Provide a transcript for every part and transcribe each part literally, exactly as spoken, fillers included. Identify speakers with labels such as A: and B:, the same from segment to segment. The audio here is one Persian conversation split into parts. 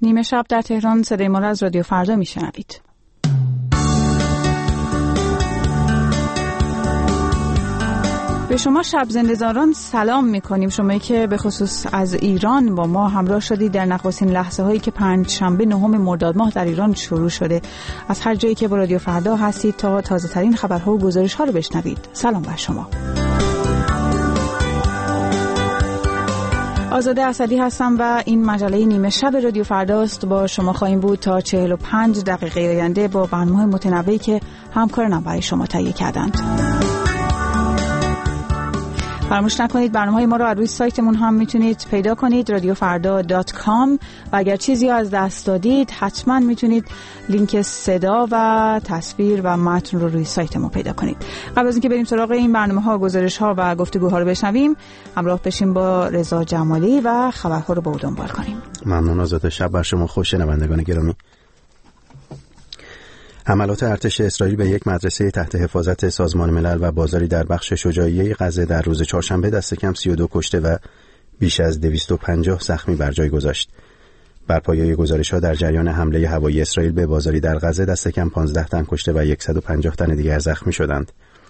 A: نیمه شب در تهران، صدای ما را از رادیو فردا میشنوید. به شما شب زنده‌زاران سلام میکنیم، شمایی که به خصوص از ایران با ما همراه شدید در نخستین لحظه هایی که پنج شنبه نهم مرداد ماه در ایران شروع شده. از هر جایی که با رادیو فردا هستید تا تازه ترین خبرها و گزارش ها رو بشنوید. سلام بر شما. آزاده اسدی هستم و این مجله نیمه شب رادیو فرداست. با شما خواهیم بود تا چهل و پنج دقیقه آینده با برنامه متنوعی که همکارانم برای شما تهیه کردند. فراموش نکنید برنامه‌های ما رو از روی سایتمون هم میتونید پیدا کنید، رادیو فردا دات کام، و اگر چیزی از دست دادید حتما میتونید لینک صدا و تصویر و متن رو روی سایتمون پیدا کنید. قبل از اینکه بریم سراغ این برنامه‌ها، گزارش‌ها و گفتگوها رو بشنویم، همراه بشیم با رضا جمالی و خبرها رو با او دنبال کنیم.
B: ممنون آزاده. شب بر شما خوش شنوندگان گرامی. حملات ارتش اسرائیل به یک مدرسه تحت حفاظت سازمان ملل و بازاری در بخش شجاعیه غزه در روز چهارشنبه دست کم سی و دو کشته و بیش از دویست و پنجاه زخمی بر جای گذاشت. بر پایه گزارش‌ها در جریان حمله هوایی اسرائیل به بازاری در غزه دست کم پانزده تن کشته و صد و پنجاه تن دیگر زخمی شدند.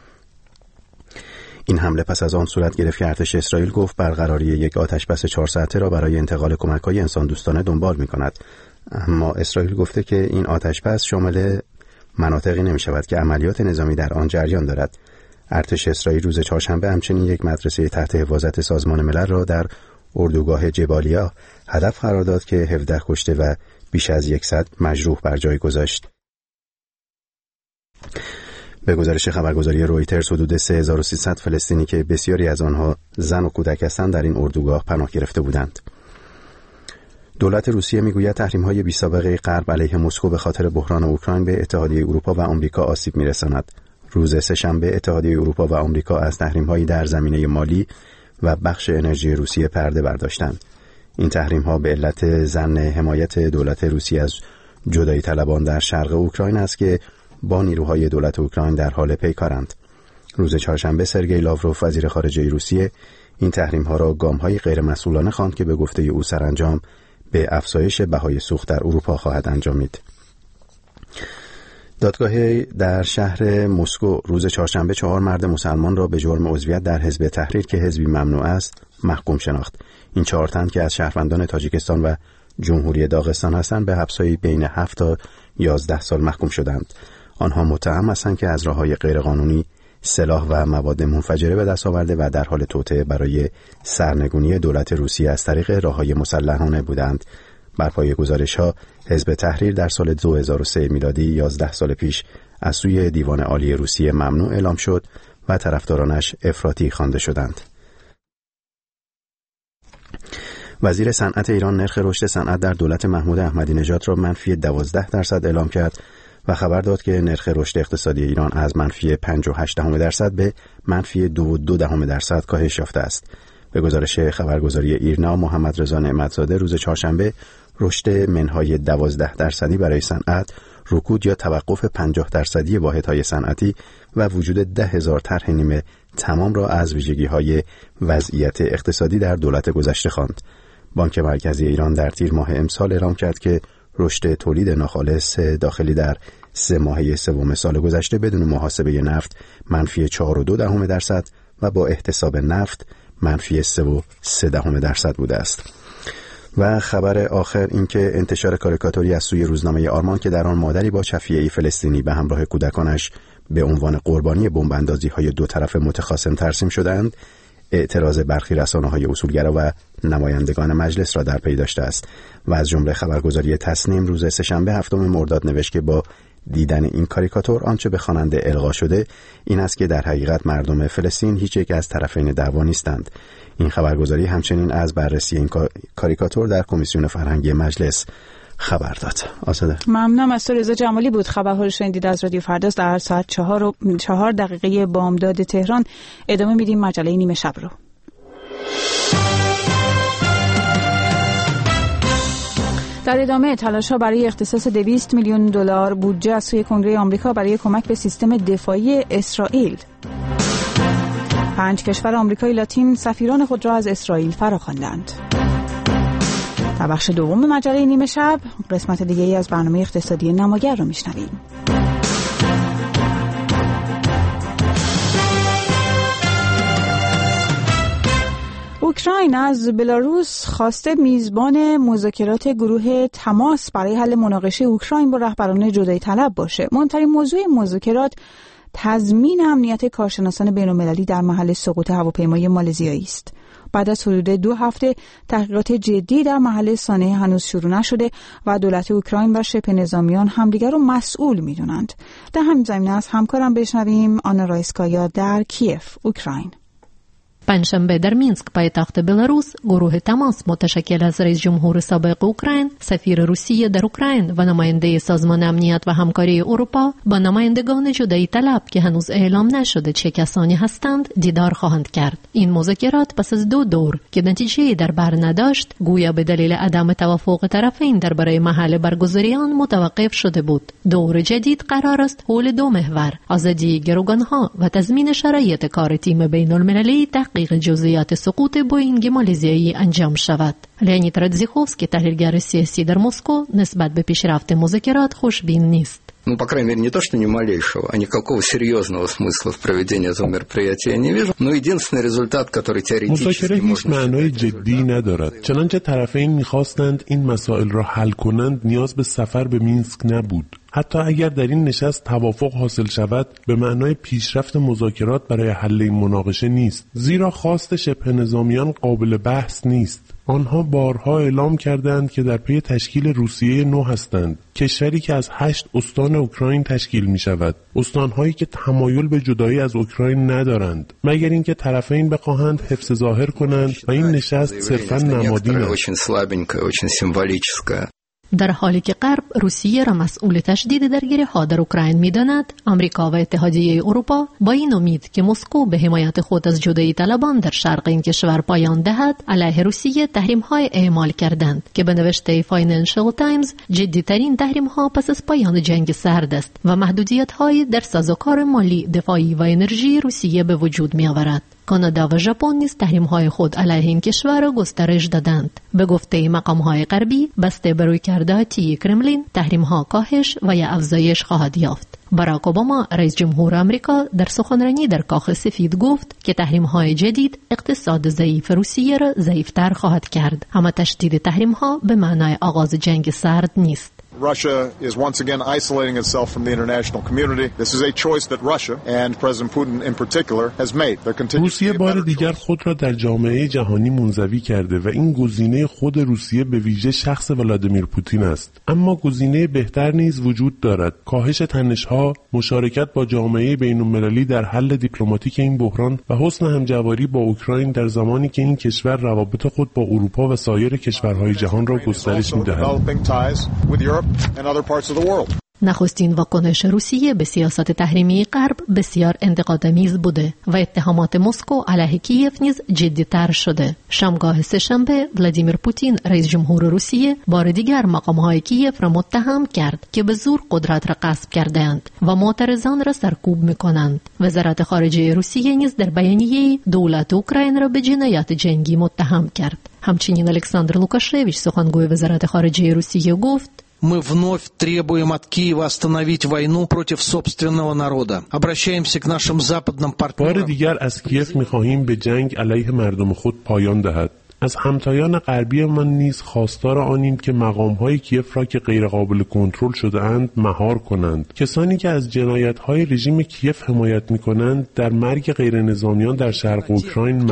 B: این حمله پس از آن صورت گرفت که ارتش اسرائیل گفت برقراری یک آتش‌بس چهار ساعته را برای انتقال کمک‌های انسان‌دوستانه دنبال می‌کند. اما اسرائیل گفته که این آتش‌بس شامل مناطقی نمی شود که عملیات نظامی در آن جریان دارد. ارتش اسرائیل روز چهارشنبه همچنین یک مدرسه تحت حفاظت سازمان ملل را در اردوگاه جبالیا هدف قرار داد که هفده کشته و بیش از صد مجروح بر جای گذاشت. به گزارش خبرگزاری رویترز حدود سه هزار و سیصد فلسطینی که بسیاری از آنها زن و کودک هستند در این اردوگاه پناه گرفته بودند. دولت روسیه میگوید تحریم‌های بی‌سابقه غرب علیه مسکو به خاطر بحران اوکراین به اتحادیه اروپا و آمریکا آسیب می‌رساند. روز سه‌شنبه اتحادیه اروپا و آمریکا از تحریم‌هایی در زمینه مالی و بخش انرژی روسیه پرده برداشتند. این تحریم‌ها به علت ظن حمایت دولت روسیه از جدایی طلبان در شرق اوکراین است که با نیروهای دولت اوکراین در حال پیکارند. روز چهارشنبه سرگئی لاوروف وزیر خارجه روسیه این تحریم‌ها را گام‌های غیرمسئولانه خواند که به گفته او سرانجام به افزایش بهای سوخت در اروپا خواهد انجامید. دادگاه در شهر مسکو روز چهارشنبه چهار مرد مسلمان را به جرم عضویت در حزب تحریر که حزبی ممنوع است محکوم شناخت. این چهار تن که از شهروندان تاجیکستان و جمهوری داغستان هستند به حبس‌های بین هفت تا یازده سال محکوم شدند. آنها متهم هستند که از راه‌های غیرقانونی سلاح و مواد منفجره به دست آورده و در حال توطئه برای سرنگونی دولت روسیه از طریق راه‌های مسلحانه بودند. بر پایه گزارش‌ها حزب تحریر در سال دو هزار و سه میلادی یازده سال پیش از سوی دیوان عالی روسیه ممنوع اعلام شد و طرفدارانش افراطی خوانده شدند. وزیر صنعت ایران نرخ رشد صنعت در دولت محمود احمدی نژاد را منفی دوازده درصد اعلام کرد و خبر داد که نرخ رشد اقتصادی ایران از منفی پنج و هشت دهم درصد به منفی دو و دو دهم درصد کاهش یافته است. به گزارش خبرگزاری ایرنا، محمد رضا نعمتزاده روز چهارشنبه رشد منهای دوازده درصدی برای صنعت، رکود یا توقف پنجاه درصدی واحدهای صنعتی و وجود ده هزار طرح نیمه تمام را از ویژگی‌های وضعیت اقتصادی در دولت گذشته خواند. بانک مرکزی ایران در تیر ماه امسال اعلام کرد که رشد تولید ناخالص داخلی در سه ماهه سوم سال گذشته بدون محاسبه نفت منفی چهار و دو دهم درصد و با احتساب نفت منفی سه و سه دهم درصد بوده است. و خبر آخر این که انتشار کاریکاتوری از سوی روزنامه آرمان که در آن مادری با چفیه‌ای فلسطینی به همراه کودکانش به عنوان قربانی بمب‌اندازی‌های دو طرف متخاصم ترسیم شدند، اعتراض برخی رسانه‌های اصولگرا و نمایندگان مجلس را در پی داشته است و از جمله خبرگزاری تصنیم روز سه‌شنبه هفتم مرداد نوشت که با دیدن این کاریکاتور آنچه به خواننده القا شده این است که در حقیقت مردم فلسطین هیچ یک از طرفین دعوا نیستند. این خبرگزاری همچنین از بررسی این کاریکاتور در کمیسیون فرهنگی مجلس خبر داد. آساده.
A: ممنونم از تو. رضا جمالی بود. خبرها رو شنیدید از رادیو فرداست در ساعت چهار و چهار دقیقه بامداد تهران. ادامه میدیم مجله نیمه شب رو. در ادامه تلاش‌ها برای اختصاص دویست میلیون دلار بودجه از سوی کنگره آمریکا برای کمک به سیستم دفاعی اسرائیل. پنج کشور آمریکای لاتین سفیران خود را از اسرائیل فراخواندند. در بخش دوم مجله نیمه شب قسمت دیگه ای از برنامه اقتصادی نماگر رو میشنویم. اوکراین از بلاروس خواسته میزبان مذاکرات گروه تماس برای حل مناقشه اوکراین با رهبران جدایی طلب باشه. مهمترین موضوع مذاکرات تضمین امنیت کارشناسان بین‌المللی در محل سقوط هواپیمای مالزیایی است. بعد از حدود دو هفته تحقیقات جدی در محل صحنه هنوز شروع نشده و دولت اوکراین و شبه نظامیان همدیگر رو مسئول می‌دونند. در همین زمینه از همکارم بشنویم آنا رایسکایا در کیف، اوکراین.
C: پنجشنبه در مینسک پایتخت بلاروس گروه تماس متشکل از رئیس جمهور سابق اوکراین، سفیر روسیه در اوکراین و نماینده سازمان امنیت و همکاری اروپا با نمایندگان جدایی طلب که هنوز اعلام نشده چه کسانی هستند دیدار خواهند کرد. این مذاکرات پس از دو دور که نتیجه‌ای در بر نداشت گویا به دلیل عدم توافق طرفین درباره محل برگزاری آن متوقف شده بود. دور جدید قرار است حول دو محور: آزادی گروگان‌ها و تضمین شرایط کار تیم بین‌المللی تحقیق جزئیات سقوط بوئینگ مالزیایی انجام شود. لئونید رادزیخوفسکی، تحلیلگر سیاسی در مسکو، نسبت به پیشرفت مذاکرات خوشبین نیست.
D: Ну, по крайней мере, не то, что ни малейшего, а никакого серьезного смысла в проведении этого мероприятия я не вижу. Но единственный результат, который теоретически
E: هیچ معنای جدی ندارد. چنانچه طرفین می‌خواستند این مسائل را حل کنند، نیاز به سفر به مینسک نبود. حتی اگر در این نشست توافق حاصل شود، به معنای پیشرفت مذاکرات برای حل این مناقشه نیست. زیرا خواست شبه نظامیان قابل بحث نیست. آنها بارها اعلام کردند که در پی تشکیل روسیه نو هستند، کشوری که از هشت استان اوکراین تشکیل می شود، استانهایی که تمایل به جدایی از اوکراین ندارند، مگر اینکه طرفین بخواهند حفظ ظاهر کنند و این نشست صرفاً نمادین است.
C: در حالی که غرب روسیه را مسئول تشدید درگیری‌ها در اوکراین می‌داند، آمریکا و اتحادیه اروپا با این امید که مسکو به حمایت خود از جدایی طلبان در شرق این کشور پایان دهد، علیه روسیه تحریم‌های اعمال کردند که به نوشته فاینانشل تایمز جدی‌ترین تحریم‌ها پس از پایان جنگ سرد است و محدودیت‌های در سازوکار مالی، دفاعی و انرژی روسیه به وجود می‌آورد. کانادا و ژاپن نیز تحریم‌های خود علیه این کشور را گسترش دادند. به گفته مقام‌های غربی، بسته بر رویکرداتی کرملین، تحریم‌ها کاهش و یا افزایش خواهد یافت. باراک اوباما، رئیس جمهور آمریکا، در سخنرانی در کاخ سفید گفت که تحریم‌های جدید اقتصاد ضعیف روسیه را ضعیف‌تر خواهد کرد. اما تشدید تحریم‌ها به معنای آغاز جنگ سرد نیست.
F: Russia is once again isolating itself from the international community. This is a choice that Russia and President Putin in particular has made.
E: روسیه بار دیگر خود را در جامعه جهانی منزوی کرده و این گزینه خود روسیه به ویژه شخص ولادیمیر پوتین است. اما گزینه بهتر نیز وجود دارد: کاهش تنش‌ها، مشارکت با جامعه بین‌المللی در حل دیپلماتیک این بحران و حسن همجواری با اوکراین در زمانی که این کشور روابط خود با اروپا و سایر کشورهای جهان را گسترش می‌دهد.
F: and other parts of the world.
C: نخستین واکنش روسیه به سیاست تحریمی غرب بسیار انتقادآمیز بوده و اتهامات مسکو علیه کیف نیز جدی‌تر شده. شامگاه سه‌شنبه ولادیمیر پوتین، رئیس جمهور روسیه، بار دیگر مقام‌های کیف را متهم کرد که به زور قدرت را غصب کردند و معترضان را سرکوب می‌کنند. وزارت خارجه روسیه نیز در بیانیه‌ای دولت اوکراین را به جنایات جنگی متهم کرد. همچنین الکساندر لوکاشویچ، سخنگوی وزارت خارجه روسیه، گفت:
G: Мы вновь требуем от Киева остановить войну против собственного народа. Обращаемся к нашим западным партнерам.
E: بار دیگر از کیف می‌خواهیم به جنگ علیه مردم خود پایان دهد. از همتایان غربی من نیز خواستار آنیم که مقام‌های کیف را که غیرقابل کنترل شده‌اند مهار کنند. کسانی که از جنایت‌های رژیم کیف حمایت می‌کنند در مرگ غیرنظامیان در شرق اوکراین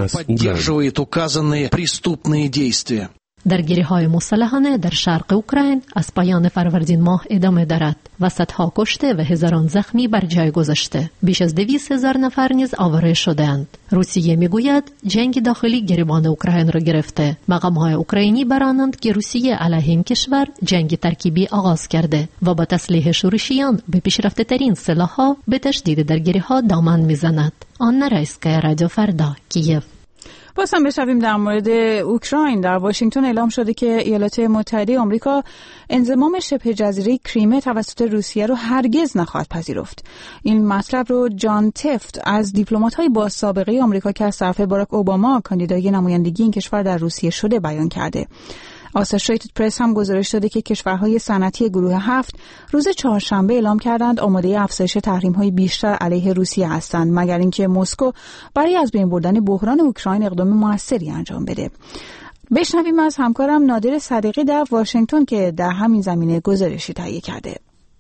E: مسئولند.
C: درگیری‌های مسلحانه در شرق اوکراین از پایان فروردین ماه ادامه دارد و صدها کشته و هزاران زخمی بر جای گذشته. بیش از دویست هزار نفر نیز آواره شدند. روسیه میگوید جنگ داخلی گریبان اوکراین را گرفته. مقام‌های اوکراینی برانند که روسیه علیه این کشور جنگ ترکیبی آغاز کرده و با تسلیح شورشیان به پیشرفته‌ترین سلاح‌ها به تشدید درگیری‌ها دامن میزند. آن رایسکایا، رادیو فردا، کیف.
A: باز هم بشویم در مورد اوکراین. در واشنگتن اعلام شده که ایالات متحده آمریکا انضمام شبه جزیره کریمه توسط روسیه رو هرگز نخواهد پذیرفت. این مطلب رو جان تفت از دیپلمات‌های با سابقه آمریکا که از طرف باراک اوباما کاندیدای نمایندگی این کشور در روسیه شده بیان کرده. آسوشیتد پرس هم گزارش داده که کشورهای صنعتی گروه هفت روز چهارشنبه اعلام کردند آماده افزایش تحریم‌های بیشتر علیه روسیه هستند مگر اینکه مسکو برای از بین بردن بحران اوکراین اقدام موثری انجام بده. بشنویم از همکارم نادر صدیقی در واشنگتن که در همین زمینه گزارشی تهیه کرده.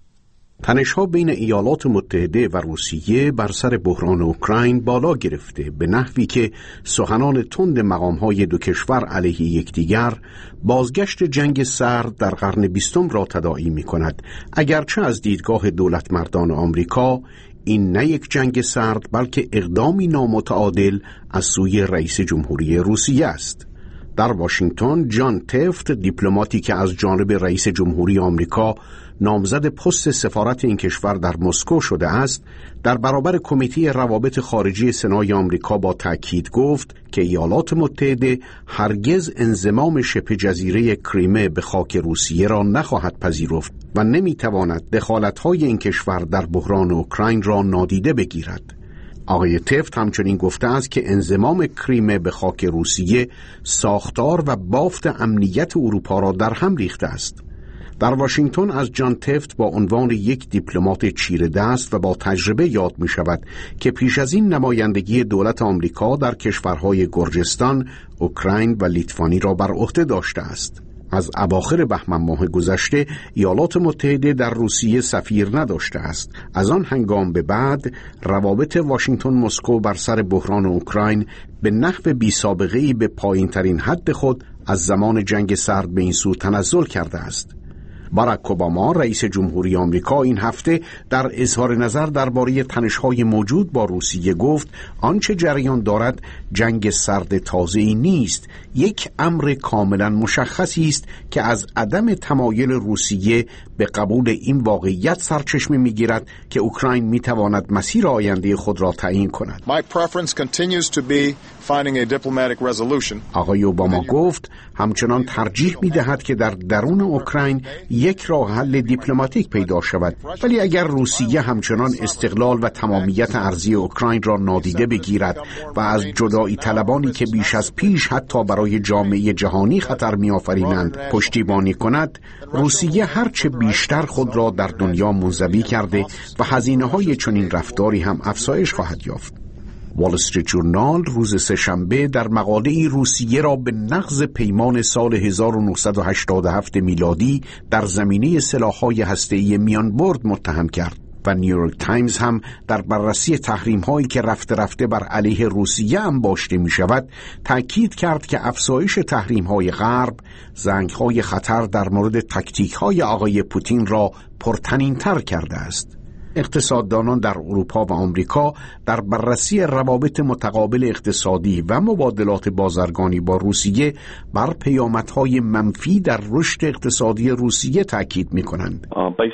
H: تنش‌ها بین ایالات متحده و روسیه بر سر بحران اوکراین بالا گرفته به نحوی که سخنان تند مقام‌های دو کشور علیه یکدیگر بازگشت جنگ سرد در قرن بیستم را تداعی می‌کند، اگرچه از دیدگاه دولتمردان آمریکا این نه یک جنگ سرد بلکه اقدامی نامتعادل از سوی رئیس جمهوری روسیه است. در واشنگتن جان تفت، دیپلماتی که از جانب رئیس جمهوری آمریکا نامزد پست سفارت این کشور در مسکو شده است، در برابر کمیته روابط خارجی سنای آمریکا با تأکید گفت که ایالات متحده هرگز انضمام شبه جزیره کریمه به خاک روسیه را نخواهد پذیرفت و نمیتواند دخالت‌های این کشور در بحران اوکراین را نادیده بگیرد. آقای تفت همچنین گفته است که انضمام کریمه به خاک روسیه ساختار و بافت امنیت اروپا را در هم ریخته است. در واشنگتن از جان تفت با عنوان یک دیپلمات چیره دست و با تجربه یاد می شود که پیش از این نمایندگی دولت آمریکا در کشورهای گرجستان، اوکراین و لیتوانی را بر عهده داشته است. از اواخر بهمن ماه گذشته ایالات متحده در روسیه سفیر نداشته است. از آن هنگام به بعد روابط واشنگتن مسکو بر سر بحران اوکراین به نحو بی سابقه‌ای به پایین‌ترین حد خود از زمان جنگ سرد به این سو تنزل کرده است. باراک اوباما رئیس جمهوری آمریکا این هفته در اظهار نظر درباره تنش‌های موجود با روسیه گفت آنچه جریان دارد جنگ سرد تازه‌ای نیست، یک امر کاملا مشخصی است که از عدم تمایل روسیه به قبول این واقعیت سرچشمه می‌گیرد که اوکراین می‌تواند مسیر آینده خود را تعیین کند.
F: My preference continues to be finding a diplomatic resolution.
H: آقای اوباما گفت همچنان ترجیح می‌دهد که در درون اوکراین یک راه حل دیپلماتیک پیدا شود، ولی اگر روسیه همچنان استقلال و تمامیت ارضی اوکراین را نادیده بگیرد و از جدایی طلبانی که بیش از پیش حتی برای جامعه جهانی خطر می‌آفرینند پشتیبانی کند، روسیه هرچه بیشتر خود را در دنیا منزوی کرده و هزینه‌های چنین رفتاری هم افزایش خواهد یافت. وال استریت جورنال روز سه‌شنبه در مقاله‌ای روسیه را به نقض پیمان سال هزار و نهصد و هشتاد و هفت میلادی در زمینه سلاح‌های هسته‌ای میانبرد متهم کرد و نیویورک تایمز هم در بررسی تحریم‌هایی که رفته رفته بر علیه روسیه انباشته می‌شود تأکید کرد که افزایش تحریم‌های غرب زنگ‌های خطر در مورد تاکتیک‌های آقای پوتین را پرطنین‌تر کرده است. اقتصاددانان در اروپا و آمریکا در بررسی روابط متقابل اقتصادی و مبادلات بازرگانی با روسیه بر پیامدهای منفی در رشد اقتصادی روسیه تاکید می‌کنند.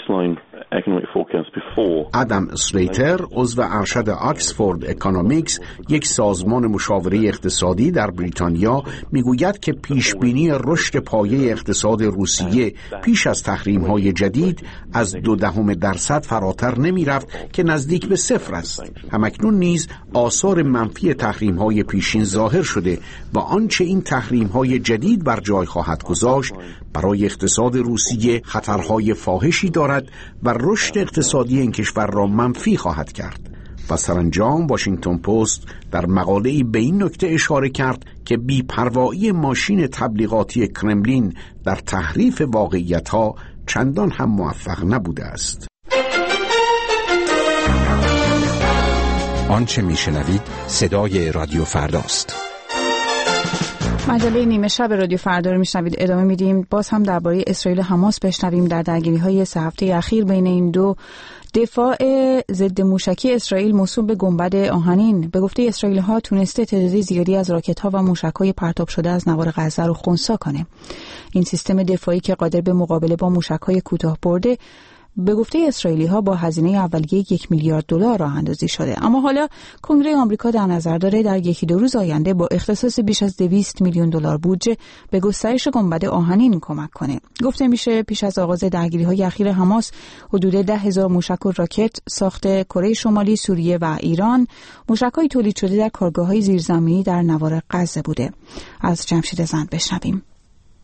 H: ادم اسلیتر عضو ارشد آکسفورد اکونومیکس، یک سازمان مشاوره اقتصادی در بریتانیا، میگوید که پیشبینی رشد پایه اقتصاد روسیه پیش از تحریم‌های جدید از دو دهم درصد فراتر نمی‌رفت که نزدیک به صفر است. همکنون نیز آثار منفی تحریم‌های پیشین ظاهر شده و آنچه این تحریم‌های جدید بر جای خواهد گذاشت برای اقتصاد روسیه خطرهای فاحشی دارد و رشد اقتصادی این کشور را منفی خواهد کرد. و سرانجام واشنگتن پست در مقاله‌ای به این نکته اشاره کرد که بی‌پروایی ماشین تبلیغاتی کرملین در تحریف واقعیت‌ها چندان هم موفق نبوده است.
B: آنچه میشنوید صدای رادیو فرداست.
A: مجله نیمه شب رادیو فردا رو میشنوید. ادامه میدیم. باز هم درباره اسرائیل و حماس بشنویم. در درگیری‌های سه هفته اخیر بین این دو دفاع ضد موشکی اسرائیل موسوم به گنبد آهنین به گفته اسرائیلی‌ها تونسته تعداد زیادی از راکت‌ها و موشک‌های پرتاب شده از نوار غزه رو خنثی کنه. این سیستم دفاعی که قادر به مقابله با موشک‌های کوتاه برده به گفته اسرائیلی‌ها با هزینه اولیه یک میلیارد دلار راه اندازی شده. اما حالا کنگره آمریکا در نظر داره در یکی دو روز آینده با اختصاص بیش از دویست میلیون دلار بودجه به گسترش گنبد آهنین کمک کنه. گفته میشه پیش از آغاز درگیری‌های اخیر حماس حدود ده هزار موشک و راکت ساخت کره شمالی، سوریه و ایران، موشک‌های تولید شده در کارگاه‌های زیرزمینی در نوار غزه بوده. از جمشید زند بشنویم.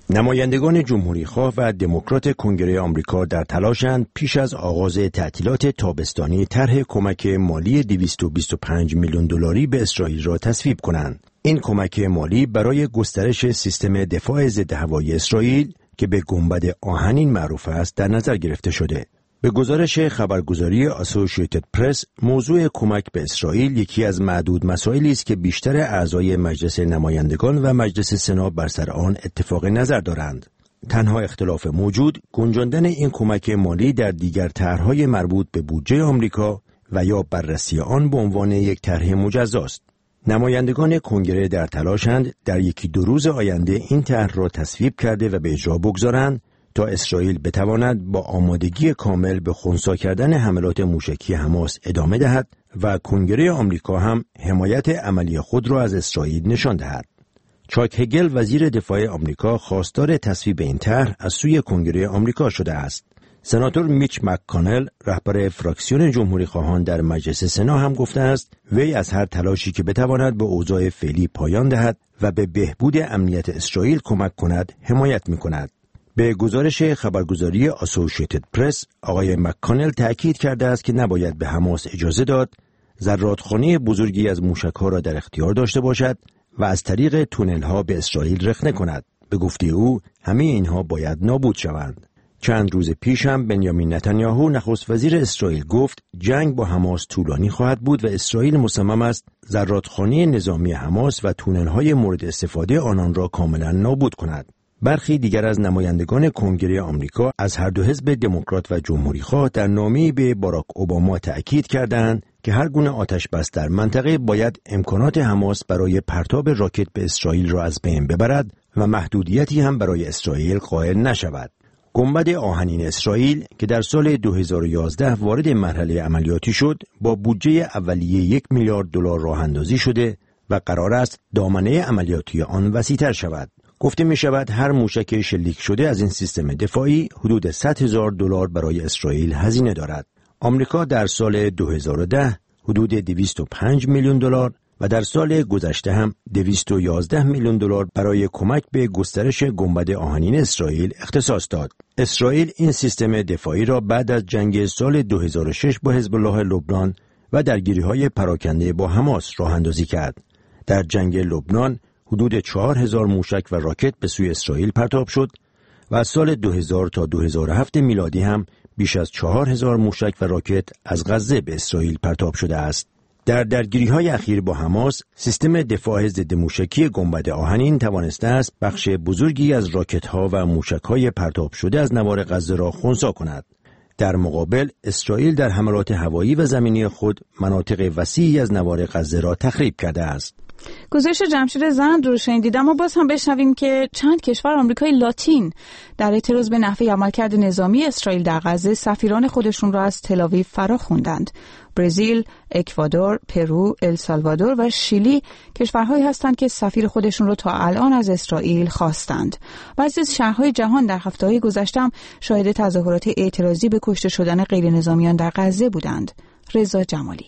I: نمایندگان جمهوری‌خواه و دموکرات کنگره آمریکا در تلاشند پیش از آغاز تعطیلات تابستانی طرح کمک مالی دویست و بیست و پنج میلیون دلاری به اسرائیل را تصویب کنند. این کمک مالی برای گسترش سیستم دفاع ضدهوایی اسرائیل که به گنبد آهنین معروف است در نظر گرفته شده. به گزارش خبرگزاری اسوسییتد پرس، موضوع کمک به اسرائیل یکی از معدود مسائلی است که بیشتر اعضای مجلس نمایندگان و مجلس سنا بر سر آن اتفاق نظر دارند. تنها اختلاف موجود گنجاندن این کمک مالی در دیگر طرح‌های مربوط به بودجه آمریکا و یا بررسی آن به عنوان یک طرح مجزا است. نمایندگان کنگره در تلاشند در یکی دو روز آینده این طرح را تصویب کرده و به اجرا بگذارند تا اسرائیل بتواند با آمادگی کامل به خنثی کردن حملات موشکی حماس ادامه دهد و کنگره آمریکا هم حمایت عملی خود را از اسرائیل نشان دهد. چاک هگل وزیر دفاع آمریکا خواستار تصویب این طرح از سوی کنگره آمریکا شده است. سناتور میچ مک‌کانل رهبر فراکسیون جمهوری‌خواهان در مجلس سنا هم گفته است وی از هر تلاشی که بتواند به اوضاع فعلی پایان دهد و به بهبود امنیت اسرائیل کمک کند حمایت می‌کند. به گزارش خبرگزاری اسوسییتد پرس، آقای مک‌کانل تأکید کرده است که نباید به حماس اجازه داد ذراتخانه بزرگی از موشک‌ها را در اختیار داشته باشد و از طریق تونل‌ها به اسرائیل رخنه کند. به گفته او همه اینها باید نابود شوند. چند روز پیش هم بنیامین نتانیاهو نخست وزیر اسرائیل گفت جنگ با حماس طولانی خواهد بود و اسرائیل مصمم است ذراتخانه نظامی حماس و تونل‌های مورد استفاده آنان را کاملا نابود کند. برخی دیگر از نمایندگان کنگره آمریکا از هر دو حزب دموکرات و جمهوری‌خواه در نامه‌ای به باراک اوباما تأکید کردند که هر گونه آتش بس در منطقه باید امکانات حماس برای پرتاب راکت به اسرائیل را از بین ببرد و محدودیتی هم برای اسرائیل قائل نشود. گنبد آهنین اسرائیل که در سال دو هزار و یازده وارد مرحله عملیاتی شد، با بودجه اولیه یک میلیارد دلار راه اندازی شده و قرار است دامنه عملیاتی آن وسیع‌تر شود. گفته می شود هر موشک شلیک شده از این سیستم دفاعی حدود صد هزار دلار برای اسرائیل هزینه دارد. آمریکا در سال دو هزار و ده حدود دویست و پنج میلیون دلار و در سال گذشته هم دویست و یازده میلیون دلار برای کمک به گسترش گنبد آهنین اسرائیل اختصاص داد. اسرائیل این سیستم دفاعی را بعد از جنگ سال دو هزار و شش با حزب الله لبنان و درگیری‌های پراکنده با حماس راه اندازی کرد. در جنگ لبنان حدود چهار هزار موشک و راکت به سوی اسرائیل پرتاب شد و از سال دو هزار تا دو هزار و هفت میلادی هم بیش از چهار هزار موشک و راکت از غزه به اسرائیل پرتاب شده است. در درگیری‌های اخیر با حماس، سیستم دفاع ضد موشکی گنبد آهنین توانسته است بخش بزرگی از راکت‌ها و موشک‌های پرتاب شده از نوار غزه را خنثی کند. در مقابل، اسرائیل در حملات هوایی و زمینی خود مناطق وسیعی از نوار غزه را تخریب کرده است.
A: گزارش جمشید زند رو شنیدید، اما باز هم بشنویم که چند کشور آمریکای لاتین در اعتراض به نحوه عملکرد نظامی اسرائیل در غزه سفیران خودشون را از تل آویو فرا خوندند. برزیل، اکوادور، پرو، السالوادور و شیلی کشورهایی هستند که سفیر خودشون را تا الان از اسرائیل خواستند. بعضی از شهرهای جهان در هفته‌های گذشته هم شاهد تظاهرات اعتراضی به کشته شدن غیر نظامیان در غزه بودند. رضا جمالی.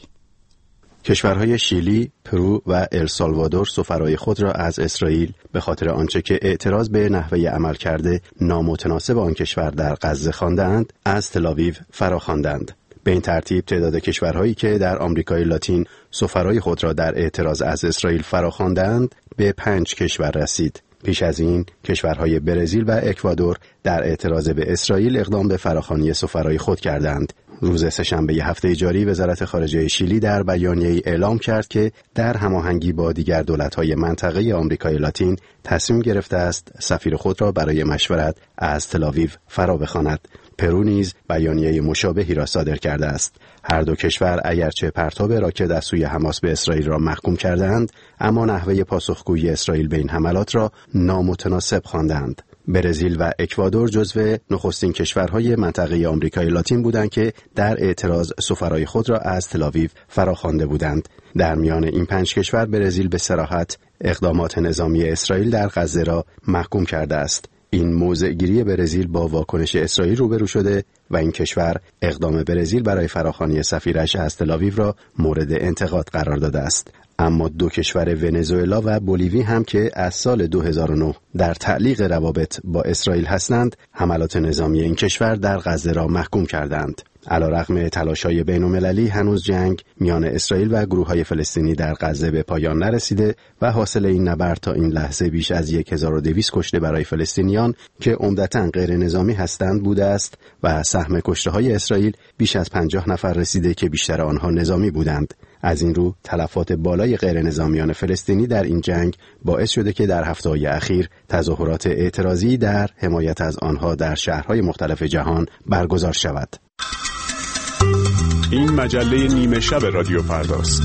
B: کشورهای شیلی، پرو و السالوادور سفرای خود را از اسرائیل به خاطر آنچه که اعتراض به نحوه عملکرد نامتناسب آن کشور در غزه خواندند، از تل آویو فراخواندند. به این ترتیب تعداد کشورهایی که در آمریکای لاتین سفرای خود را در اعتراض از اسرائیل فراخواندند به پنج کشور رسید. پیش از این کشورهای برزیل و اکوادور در اعتراض به اسرائیل اقدام به فراخوانی سفرای خود کردند. روز سه‌شنبه هفته جاری وزارت خارجه شیلی در بیانیه‌ای اعلام کرد که در هماهنگی با دیگر دولت‌های منطقه آمریکای لاتین تصمیم گرفته است سفیر خود را برای مشورت از تل آویو فرا بخواند. پرو نیز بیانیه مشابهی را صادر کرده است. هر دو کشور اگرچه پرتاب راکت از سوی حماس به اسرائیل را محکوم کردند، اما نحوه پاسخگویی اسرائیل به این حملات را نامتناسب خواندند. برزیل و اکوادور جزو نخستین کشورهای منطقه آمریکای لاتین بودند که در اعتراض سفرای خود را از تل آویو فراخوانده بودند. در میان این پنج کشور برزیل به صراحت اقدامات نظامی اسرائیل در غزه را محکوم کرده است. این موضع‌گیری برزیل با واکنش اسرائیل روبرو شده و این کشور اقدام برزیل برای فراخوانی سفیرش از تل آویو را مورد انتقاد قرار داده است. اما دو کشور ونزوئلا و بولیوی هم که از سال دو هزار و نه در تعلیق روابط با اسرائیل هستند، حملات نظامی این کشور در غزه را محکوم کردند. علیرغم تلاش‌های بین‌المللی هنوز جنگ میان اسرائیل و گروه‌های فلسطینی در غزه به پایان نرسیده و حاصل این نبرد تا این لحظه بیش از هزار و دویست کشته برای فلسطینیان که عمدتاً غیر نظامی هستند بوده است و سهم کشته‌های اسرائیل بیش از پنجاه نفر رسیده که بیشتر آنها نظامی بودند. از این رو تلفات بالای غیر نظامیان فلسطینی در این جنگ باعث شده که در هفته‌های اخیر تظاهرات اعتراضی در حمایت از آنها در شهرهای مختلف جهان برگزار شود.
J: این مجله نیمه شب رادیو فرداست.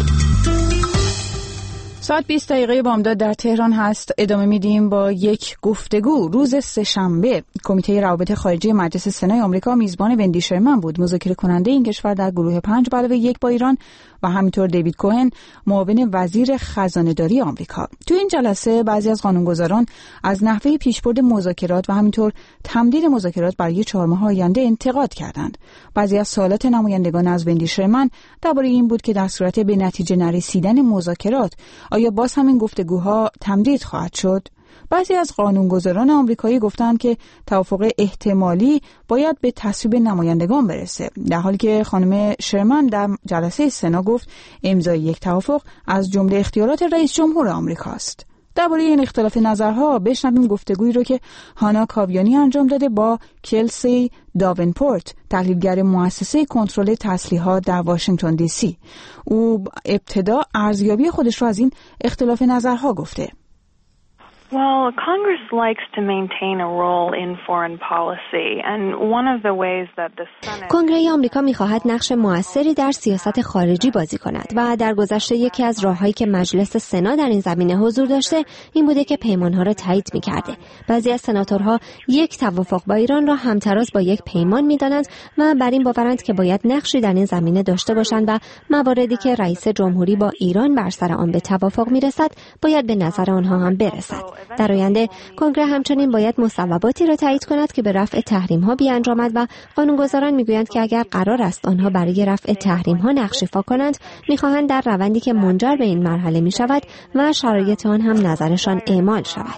A: ساعت بیست دقیقه بامداد در تهران هست. ادامه میدیم با یک گفتگو. روز سه‌شنبه کمیته روابط خارجی مجلس سنای آمریکا میزبان وندی شرمن بود، مذاکره کننده این کشور در گروه پنج به علاوه یک با ایران، و همینطور دیوید کوهن معاون وزیر خزانه‌داری آمریکا. تو این جلسه بعضی از قانونگذاران از نحوه پیشبرد مذاکرات و همینطور تمدید مذاکرات برای چهار ماه آینده انتقاد کردند. بعضی از سوالات نمایندگان از وندی شرمن درباره این بود که در صورت به نتیجه نرسیدن مذاکرات آیا باز همین گفتگوها تمدید خواهد شد؟ بعضی از قانونگذاران آمریکایی گفتند که توافق احتمالی باید به تصویب نمایندگان برسه، در حالی که خانم شرمن در جلسه سنا گفت امضای یک توافق از جمله اختیارات رئیس جمهور آمریکاست. درباره این اختلاف نظرها بشنویم گفتگویی رو که هانا کاویانی انجام داده با کلسی داونپورت، تحلیلگر مؤسسه کنترل تسلیحات در واشنگتن دی سی. او ابتدا ارزیابی خودش رو از این اختلاف نظرها گفته.
K: Well, Congress likes to maintain a role in foreign policy, and one of the ways that the Senate
L: کنگره آمریکا می‌خواهد نقش موثری در سیاست خارجی بازی کند و در گذشته یکی از راه‌هایی که مجلس سنا در این زمینه حضور داشته این بوده که پیمان‌ها را تایید می‌کرده. بعضی از سناتورها یک توافق با ایران را همتراز با یک پیمان می‌دانند و بر این باورند که باید نقشی در این زمینه داشته باشند و مواردی که رئیس جمهوری با ایران بر سر آن به توافق می‌رسد باید به نظر آنها هم برسد. در آینده کنگره همچنین باید مصوباتی را تایید کند که به رفع تحریم‌ها بیانجامد و قانونگذاران میگویند که اگر قرار است آنها برای رفع تحریم‌ها نقش ایفا کنند می‌خواهند در روندی که منجر به این مرحله می‌شود و شرایط آن هم نظرشان اعمال شود.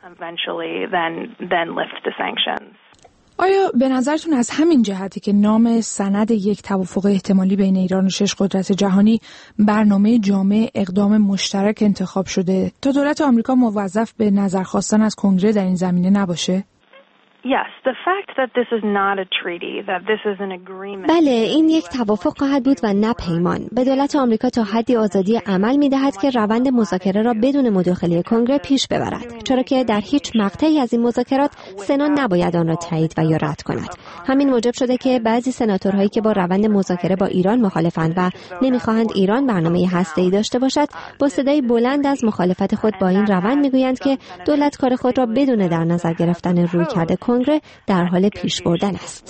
M: آیا به نظرتون از همین جهتی که نام سند یک توافق احتمالی بین ایران و شش قدرت جهانی برنامه جامع اقدام مشترک انتخاب شده تا دولت آمریکا موظف به نظر خواستن از کنگره در این زمینه نباشه؟
K: Yes, the fact that this is not a treaty, that this is an agreement.
L: بله، این یک توافق خواهد بود و نه پیمان. به دولت آمریکا تا حدی آزادی عمل می‌دهد که روند مذاکره را بدون مداخله کنگره پیش ببرد، چرا که در هیچ مقطعی از این مذاکرات سنا نباید آن را تایید و یا رد کند. همین موجب شده که بعضی سناتورهایی که با روند مذاکره با ایران مخالفند و نمی‌خواهند ایران برنامه هسته‌ای داشته باشد، با صدای بلند از مخالفت خود با این روند می‌گویند که دولت کار خود را بدون در نظر گرفتن رویکرد کنگره در حال پیش بردن است.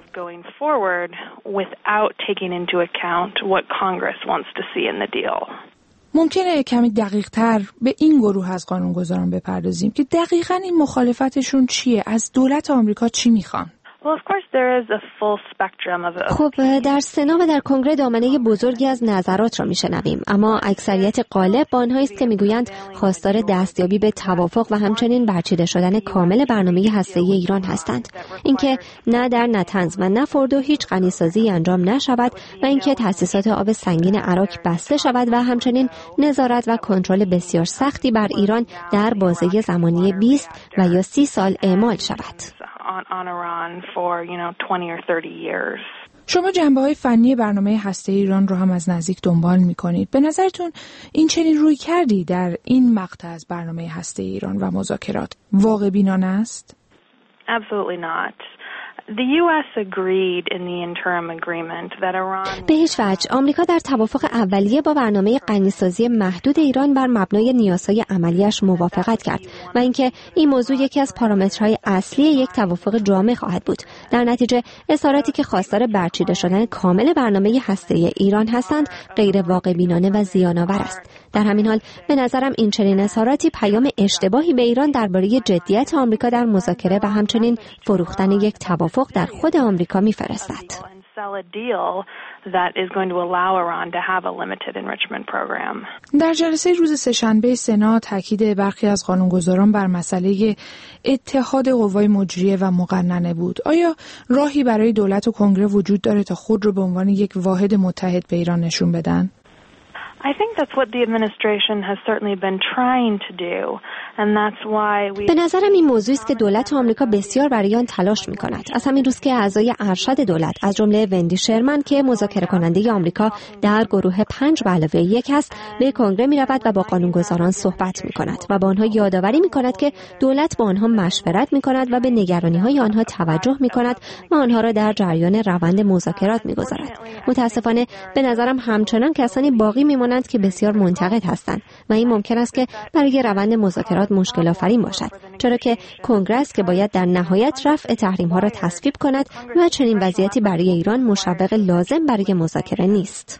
M: ممکنه کمی دقیق تر به این گروه از قانونگذاران بپردازیم که دقیقاً این مخالفتشون چیه؟ از دولت آمریکا چی میخوان؟
L: خب در سنا و در کنگره دامنه بزرگی از نظرات را میشنویم، اما اکثریت غالب با آنهایی است که میگویند خواستار دستیابی به توافق و همچنین برچیده شدن کامل برنامه هسته‌ای ایران هستند. اینکه نه در نتنز و نه فردو هیچ غنیسازی انجام نشود و اینکه تأسیسات آب سنگین عراق بسته شود و همچنین نظارت و کنترل بسیار سختی بر ایران در بازه زمانی بیست و یا سی سال اعمال شود.
K: on Iran for, you know, twenty or thirty years.
M: شما جنبه‌های فنی برنامه هسته ایران رو هم از نزدیک دنبال می‌کنید. به نظرتون این چنین روی کردی در این مقطع از برنامه هسته ایران و مذاکرات واقع بینانه است؟
K: Absolutely not. The U S agreed in the interim agreement that Iran
L: به هیچ وجه آمریکا در توافق اولیه با برنامه غنیسازی محدود ایران بر مبنای نیازهای عملیش موافقت کرد و اینکه این موضوع یکی از پارامترهای اصلی یک توافق جامع خواهد بود. در نتیجه اظهاراتی که خواستار برچیده شدن کامل برنامه هسته‌ای ایران هستند غیر واقع بینانه و زیان‌آور است. در همین حال به نظرم این چنین اظهاراتی پیام اشتباهی به ایران درباره جدیت آمریکا در مذاکره و همچنین فروختن یک توافق در خود آمریکا می‌فرستد.
K: sell a deal that is going to allow Iran to have a limited enrichment program.
M: در جلسه روز سه‌شنبه سنا تاکید برخی از قانونگذاران بر مسئله اتحاد قوای مجریه و مقننه بود. آیا راهی برای دولت و کنگره وجود داره تا خود رو به عنوان یک واحد متحد به ایران نشون بدن؟
K: I think that's what the administration has certainly been trying to do, and that's why we.
L: به نظرم این موضوعی است که دولت آمریکا بسیار برای آن تلاش می‌کند. از همین روز که اعضای ارشد دولت از جمله وندی شرمن که مذاکره کننده آمریکا در گروه پنج به علاوه یک است، به کنگره می‌رود و با قانونگذاران صحبت می‌کند و با آنها یادآوری می‌کند که دولت با آنها مشورت می‌کند و به نگرانی‌های آنها توجه می‌کند و آنها را در جریان روند مذاکرات می‌گذارد. متأسفانه به نظرم همچنان کسانی باقی می‌مانند که بسیار منتقد هستند و این ممکن است که برای روند مذاکرات مشکل آفرین باشد، چرا که کنگره که باید در نهایت رفع تحریم ها را تصویب کند و چنین وضعیتی برای ایران مشوق لازم برای مذاکره نیست.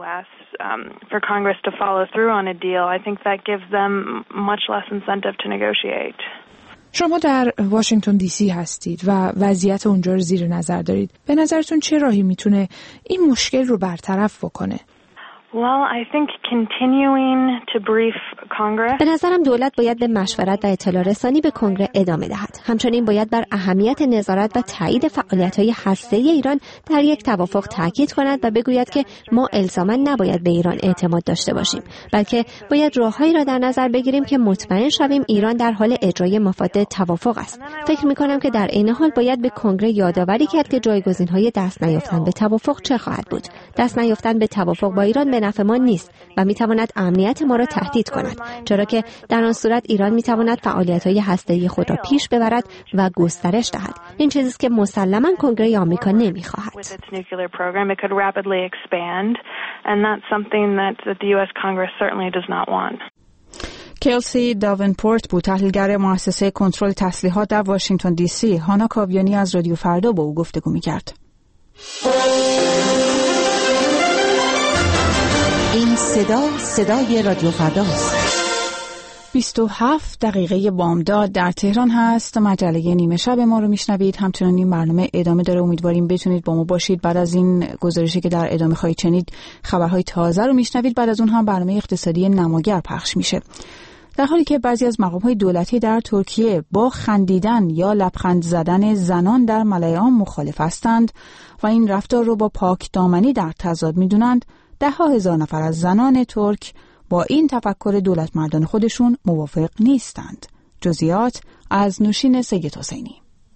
M: شما در واشنگتن دی سی هستید و وضعیت اونجا رو زیر نظر دارید. به نظرتون چه راهی میتونه این مشکل رو برطرف بکنه؟
K: Well, I think continuing to brief Congress.
L: به نظرم دولت باید به مشورت و اطلاع رسانی به کنگره ادامه دهد. همچنین باید بر اهمیت نظارت و تایید فعالیت‌های هسته‌ای ایران در یک توافق تاکید کند و بگوید که ما الزاما نباید به ایران اعتماد داشته باشیم، بلکه باید راههایی را در نظر بگیریم که مطمئن شویم ایران در حال اجرای مفاد توافق است. فکر می‌کنم که در عین حال باید به کنگره یادآوری کرد که جایگزین‌های دست نیافتن به توافق چه خواهد بود. دست نیافتن به توافق با ایران به نفع ما نیست و میتواند امنیت ما را تهدید کند، چرا که در آن صورت ایران میتواند فعالیت‌های هسته‌ای خود را پیش ببرد و گسترش دهد. این چیزی است که مسلماً کنگره آمریکا نمیخواهد.
A: کلسی داونپورت بود، تحلیلگر مؤسسه کنترل تسلیحات در واشنگتن دی سی. هانا کاویانی از رادیو فردا با او گفتگو می‌کرد.
N: این صدا صدای رادیو فرداست.
A: بیست و هفت دقیقه بامداد در تهران هست. مجله نیمه شب ما رو میشنوید. همچنان این برنامه ادامه داره. امیدواریم بتونید با ما باشید. بعد از این گزارشی که در ادامه خواهید شنید خبرهای تازه رو میشنوید. بعد از اون هم برنامه اقتصادی نماگر پخش میشه. در حالی که بعضی از مقام‌های دولتی در ترکیه با خندیدن یا لبخند زدن زنان در ملأ عام مخالف هستند و این رفتار رو با پاک دامنی در تضاد میدونند، ده ها هزار نفر از زنان ترک با این تفکر دولت مردان خودشون موافق نیستند. جزئیات از نوشین سید حسینی.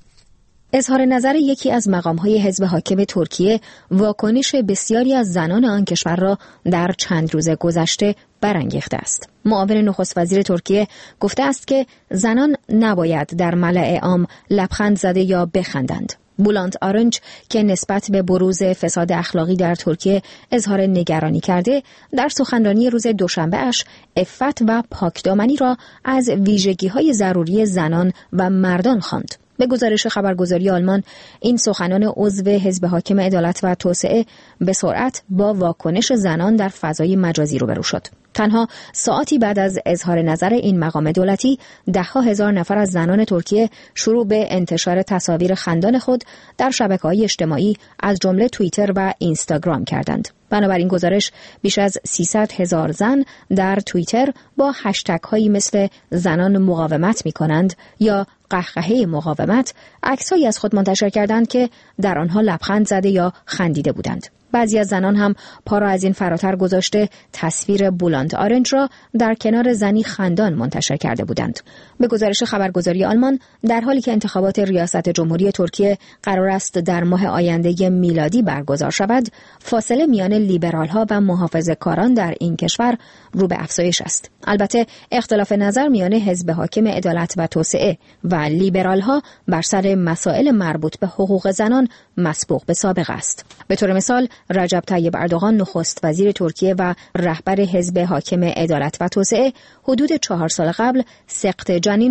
O: اظهار نظر یکی از مقام‌های حزب حاکم ترکیه واکنش بسیاری از زنان آن کشور را در چند روز گذشته برانگیخته است. معاون نخست وزیر ترکیه گفته است که زنان نباید در ملأ عام لبخند زده یا بخندند. بولند آرنج که نسبت به بروز فساد اخلاقی در ترکیه اظهار نگرانی کرده، در سخنرانی روز دوشنبه اش عفت و پاکدامنی را از ویژگی‌های ضروری زنان و مردان خواند. به گزارش خبرگزاری آلمان، این سخنان عضو حزب حاکم عدالت و توسعه به سرعت با واکنش زنان در فضای مجازی روبرو شد. تنها ساعتی بعد از اظهار نظر این مقام دولتی، ده‌ها هزار نفر از زنان ترکیه شروع به انتشار تصاویر خندان خود در شبکه‌های اجتماعی از جمله توییتر و اینستاگرام کردند. بنابراین گزارش بیش از سیصد هزار زن در توییتر با هشتگ هایی مثل زنان مقاومت می کنند یا قهقهه مقاومت عکس‌هایی از خود منتشر کردند که در آنها لبخند زده یا خندیده بودند. بعضی از زنان هم پا را از این فراتر گذاشته تصویر بولند آرنج را در کنار زنی خندان منتشر کرده بودند. به گزارش خبرگزاری آلمان، در حالی که انتخابات ریاست جمهوری ترکیه قرار است در ماه آینده میلادی برگزار شود، فاصله میان لیبرال‌ها و محافظه‌کاران در این کشور رو به افزایش است. البته اختلاف نظر میان حزب حاکم عدالت و توسعه و لیبرال‌ها بر سر مسائل مربوط به حقوق زنان مسبوق به سابقه است. به طور مثال، رجب طیب اردوغان نخست وزیر ترکیه و رهبر حزب حاکم عدالت و توسعه حدود چهار سال قبل سقط جنین را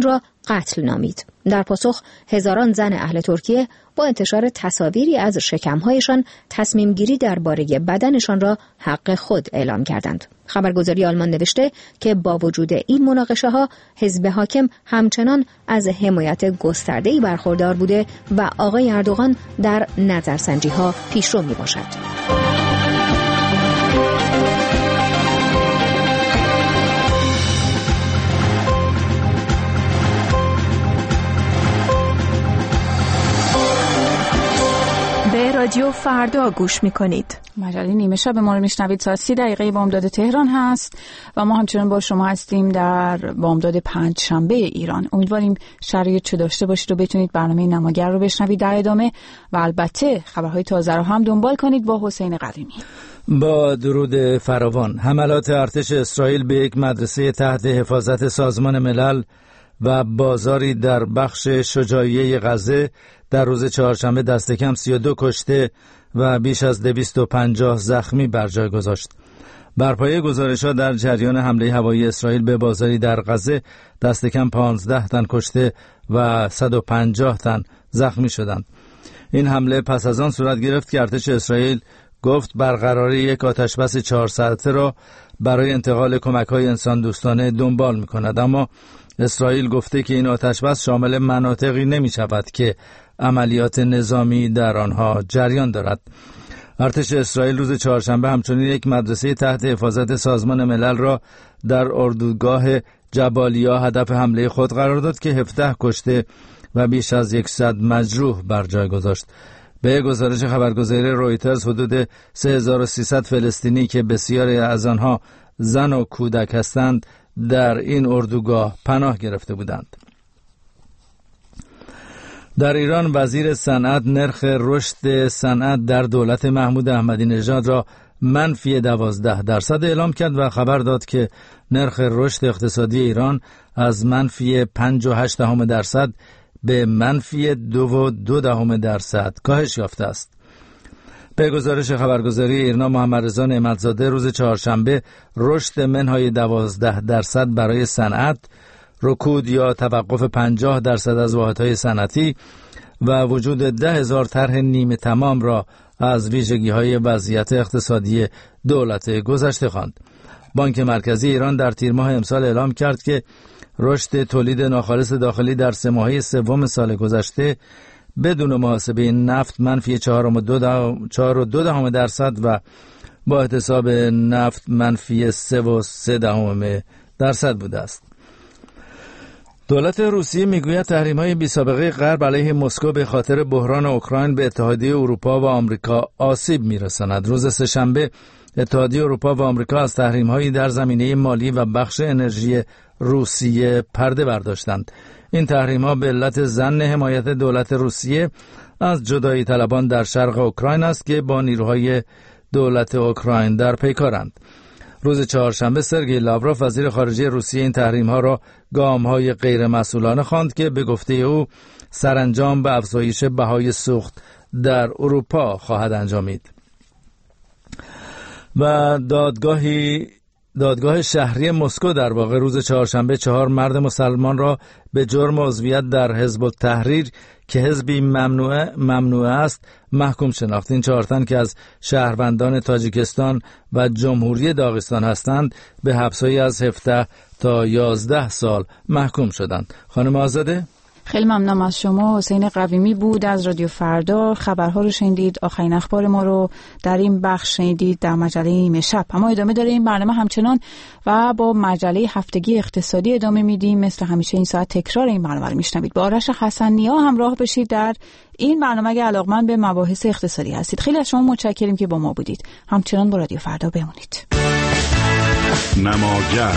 O: قتل نامید. در پاسخ هزاران زن اهل ترکیه با انتشار تصاویری از شکم‌هایشان تصمیم گیری درباره بدنشان را حق خود اعلام کردند. خبرگزاری آلمان نوشته که با وجود این مناقشه‌ها حزب حاکم همچنان از حمایت گسترده‌ای برخوردار بوده و آقای اردوغان در نظرسنجی‌ها پیشرو می‌باشد.
P: رادیو فردا گوش میکنید.
A: مجله نیمه شب ما رو میشنوید. ساعت سی دقیقه بامداد تهران هست و ما همچنان با شما هستیم در بامداد پنج شنبه ایران. امیدواریم شرایط چه داشته باشید و بتونید برنامه نماگر رو بشنوید در ادامه و البته خبرهای تازه رو هم دنبال کنید با حسین قدیمی.
Q: با درود فراوان. حملات ارتش اسرائیل به یک مدرسه تحت حفاظت سازمان ملل و بازاری در بخش شجاعیه غزه در روز چهارشنبه دست کم سی و دو کشته و بیش از دویست و پنجاه زخمی بر جای گذاشت. بر پایه گزارش‌ها در جریان حمله هوایی اسرائیل به بازاری در غزه دست کم پانزده تن کشته و صد و پنجاه تن زخمی شدند. این حمله پس از آن صورت گرفت که ارتش اسرائیل گفت برقراری یک آتشبس چهار ساعته را برای انتقال کمک‌های انسان دوستانه دنبال می‌کند، اما اسرائیل گفته که این آتشبس شامل مناطقی نمی‌شود که عملیات نظامی در آنها جریان دارد. ارتش اسرائیل روز چهارشنبه همچنین یک مدرسه تحت حفاظت سازمان ملل را در اردوگاه جبالیا هدف حمله خود قرار داد که هفده کشته و بیش از صد مجروح بر جای گذاشت. به گزارش خبرگزاری رویترز حدود سه هزار و سیصد فلسطینی که بسیاری از آنها زن و کودک هستند در این اردوگاه پناه گرفته بودند. در ایران وزیر صنعت نرخ رشد صنعت در دولت محمود احمدی نژاد را منفی دوازده درصد اعلام کرد و خبر داد که نرخ رشد اقتصادی ایران از منفی پنج و هشت دهم درصد به منفی دو و دو دهم درصد کاهش یافته است. به گزارش خبرگزاری ایرنا محمدرضا نعمتزاده روز چهارشنبه رشد منهای دوازده درصد برای صنعت، رکود یا توقف پنجاه درصد از واحدهای صنعتی و وجود ده هزار طرح نیمه تمام را از ویژگی‌های وضعیت اقتصادی دولت گذشته خواند. بانک مرکزی ایران در تیر ماه امسال اعلام کرد که رشد تولید ناخالص داخلی در سه ماهه سوم سال گذشته بدون محاسبه نفت منفی چهار و دو دهم درصد و با احتساب نفت منفی سه و سه دهم درصد بوده است. دولت روسیه میگوید تحریم‌های بی‌سابقه غرب علیه مسکو به خاطر بحران اوکراین به اتحادیه اروپا و آمریکا آسیب می‌رساند. روز سه‌شنبه اتحادیه اروپا و آمریکا از تحریم‌هایی در زمینه مالی و بخش انرژی روسیه پرده برداشتند. این تحریم‌ها به علت ظن حمایت دولت روسیه از جدایی طلبان در شرق اوکراین است که با نیروهای دولت اوکراین در پیکارند. روز چهارشنبه سرگئی لاوروف وزیر خارجه روسیه این تحریم‌ها را گام‌های غیر مسئولانه خواند که به گفته او سرانجام به افزایش بهای سوخت در اروپا خواهد انجامید. و دادگاهی دادگاه شهری مسکو در واقع روز چهارشنبه چهار مرد مسلمان را به جرم عضویت در حزب التحریر که حزبی ممنوعه ممنوعه است محکوم شناخت. این چهار تن که از شهروندان تاجیکستان و جمهوری داغستان هستند به حبس‌هایی از هفده تا یازده سال محکوم شدند. خانم آزاده،
A: خیلی ممنونم از شما. حسین قویمی بود از رادیو فردا. خبرها رو شنیدید، آخرین اخبار ما رو در این بخش شنیدید در مجله نیمه شب. اما ادامه داره این برنامه همچنان و با مجله هفتگی اقتصادی ادامه میدیم. مثل همیشه این ساعت تکرار این برنامه رو میشنوید. با آرش حسن‌نیا همراه بشید در این برنامه اگه علاقمند به مباحث اقتصادی هستید. خیلی از شما متشکریم که با ما بودید. همچنان با رادیو فردا بمونید.
J: نماگر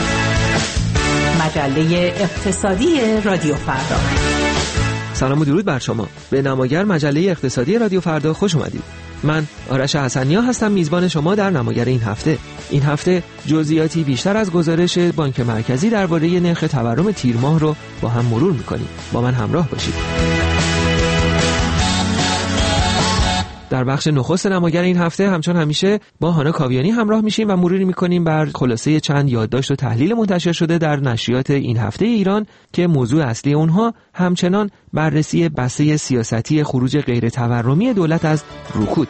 N: مجله اقتصادی رادیو فردا.
R: سلام و درود بر شما. به نماگر مجله اقتصادی رادیو فردا خوش اومدید. من آرش حسن‌نیا هستم، میزبان شما در نماگر این هفته. این هفته جزئیاتی بیشتر از گزارش بانک مرکزی درباره نرخ تورم تیر ماه رو با هم مرور می‌کنیم. با من همراه باشید. در بخش نخست نماگر این هفته همچون همیشه با هانا کاویانی همراه میشیم و مروری میکنیم بر خلاصه چند یادداشت و تحلیل منتشر شده در نشریات این هفته ایران که موضوع اصلی اونها همچنان بررسی بسته سیاستی خروج غیر تورمی دولت از رکوده.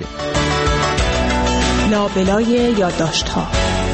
P: لابلای یادداشت‌ها.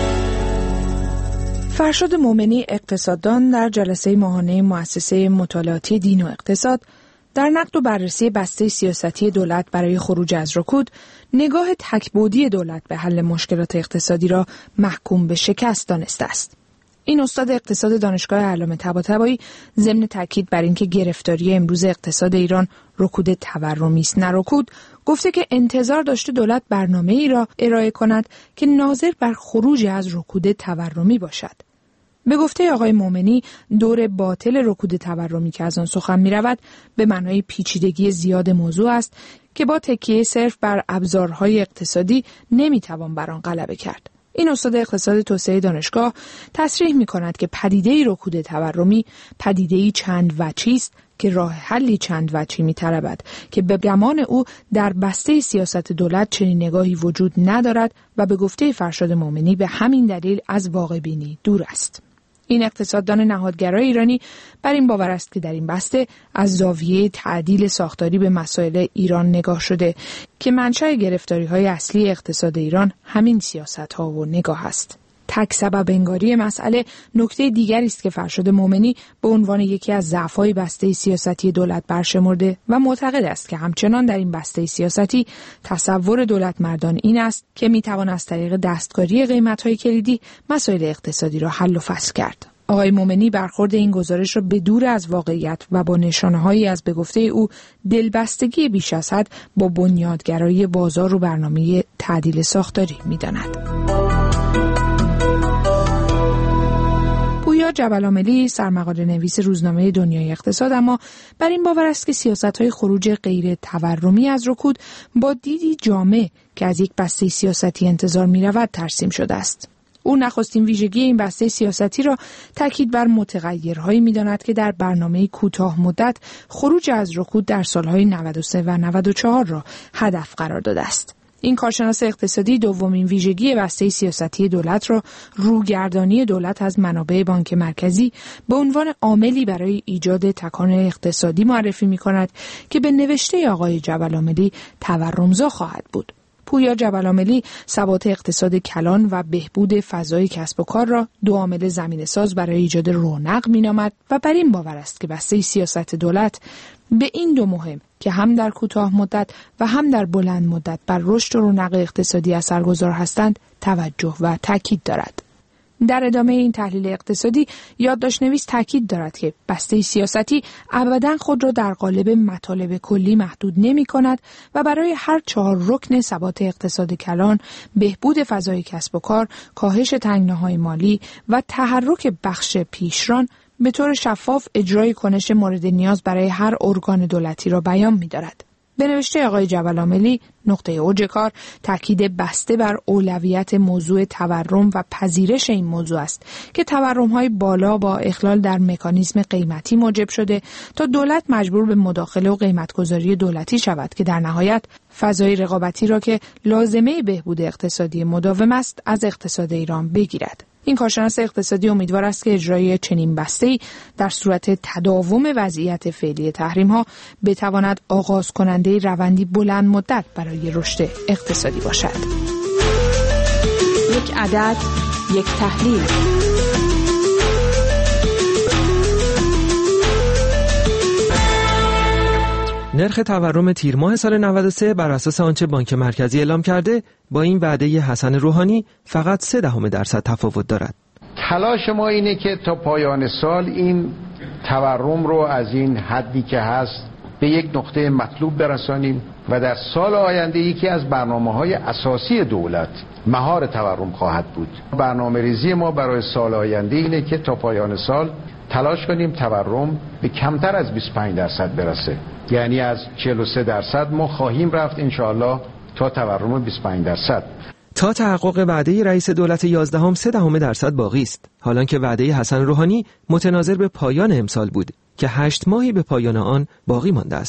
M: فرشاد مومنی اقتصاددان در جلسه ماهانه مؤسسه مطالعاتی دین و اقتصاد در نقد و بررسی بسته سیاستی دولت برای خروج از رکود، نگاه تکبودی دولت به حل مشکلات اقتصادی را محکوم به شکست دانسته است. این استاد اقتصاد دانشگاه علامه طباطبایی ضمن تاکید بر اینکه گرفتاری امروز اقتصاد ایران رکود تورمی است نه رکود، گفته که انتظار داشته دولت برنامه ای را ارائه کند که ناظر بر خروج از رکود تورمی باشد. به گفته آقای مومنی، دور باطل رکود تورمی که از آن سخن می رود به معنای پیچیدگی زیاد موضوع است که با تکیه صرف بر ابزارهای اقتصادی نمی توان بر آن غلبه کرد. این استاد اقتصاد توسعه دانشگاه تصریح می کند که پدیده رکود تورمی پدیده‌ای چند وجهی است که راه حلی چند وجهی می طلبد که به گمان او در بسته سیاست دولت چنین نگاهی وجود ندارد و به گفته فرشاد مومنی به همین دلیل از واقع بینی دور است. این اقتصاددان نهادگرای ایرانی بر این باور است که در این بسته از زاویه تعدیل ساختاری به مسائل ایران نگاه شده که منشأ گرفتاری‌های اصلی اقتصاد ایران همین سیاست‌ها و نگاه است. تک سبب انگاری مسئله نکته دیگری است که فرشاد مومنی به عنوان یکی از ضعف‌های بسته سیاستی دولت برشمرده و معتقد است که همچنان در این بسته سیاستی تصور دولت مردان این است که می‌توان از طریق دستکاری قیمت‌های کلیدی مسائل اقتصادی را حل و فصل کرد. آقای مومنی برخورد این گزارش را به دور از واقعیت و با نشانه‌هایی از به گفته او دلبستگی بیش از حد با بنیادگرایی بازار و برنامه تعدیل ساختاری می‌داند. پویا جبل‌عاملی سرمقاله نویس روزنامه دنیای اقتصاد اما بر این باور است که سیاست‌های خروج غیر تورمی از رکود با دیدی جامع که از یک بسته سیاستی انتظار می‌رود ترسیم شده است. او نخستین ویژگی این بسته سیاستی را تاکید بر متغیرهایی می‌داند که در برنامه کوتاه مدت خروج از رکود در سال‌های نود و سه و نود و چهار را هدف قرار داده است. این کارشناس اقتصادی دومین ویژگی بسته سیاستی دولت را روگردانی دولت از منابع بانک مرکزی به عنوان عاملی برای ایجاد تکان اقتصادی معرفی می‌کند که به نوشته آقای جبل‌عاملی تورمزا خواهد بود. پویا جبل‌عاملی ثبات اقتصاد کلان و بهبود فضای کسب و کار را دو عامل زمینه‌ساز برای ایجاد رونق می‌نامد و بر این باور است که بسته سیاست دولت به این دو مهم که هم در کوتاه مدت و هم در بلند مدت بر رشد و رونق اقتصادی اثرگذار هستند توجه و تاکید دارد. در ادامه این تحلیل اقتصادی یادداشت‌نویس تاکید دارد که بسته سیاستی ابداً خود را در قالب مطالب کلی محدود نمی‌کند و برای هر چهار رکن ثبات اقتصاد کلان، بهبود فضای کسب و کار، کاهش تنگناهای مالی و تحرک بخش پیشران به طور شفاف اجرای کنش مورد نیاز برای هر ارگان دولتی را بیان می‌دارد. به نوشته آقای جبل‌عاملی نقطه اوج کار تاکید بسته بر اولویت موضوع تورم و پذیرش این موضوع است که تورم‌های بالا با اخلال در مکانیزم قیمتی موجب شده تا دولت مجبور به مداخله و قیمت‌گذاری دولتی شود که در نهایت فضای رقابتی را که لازمه بهبود اقتصادی مداوم است از اقتصاد ایران بگیرد. این کارشناس اقتصادی امیدوار است که اجرای چنین بسته‌ای در صورت تداوم وضعیت فعلی تحریم‌ها بتواند آغاز کننده روندی بلند مدت برای رشد اقتصادی باشد.
P: یک عدد، یک تحلیل.
R: نرخ تورم تیر ماه سال نود و سه بر اساس آنچه بانک مرکزی اعلام کرده با این وعده حسن روحانی فقط سه دهم درصد تفاوت دارد.
S: تلاش ما اینه که تا پایان سال این تورم رو از این حدی که هست به یک نقطه مطلوب برسانیم و در سال آینده یکی از برنامه‌های اساسی دولت مهار تورم خواهد بود. برنامه‌ریزی ما برای سال آینده اینه که تا پایان سال تلاش کنیم تورم به کمتر از بیست و پنج درصد برسه. یعنی از چهل و سه درصد ما خواهیم رفت انشاءالله تا تورم بیست و پنج درصد.
R: تا تحقق وعده رئیس دولت یازدهم سه دهم درصد باقی است، حالان که وعده حسن روحانی متناظر به پایان امسال بود که هشت ماهی به پایان آن باقی مانده است.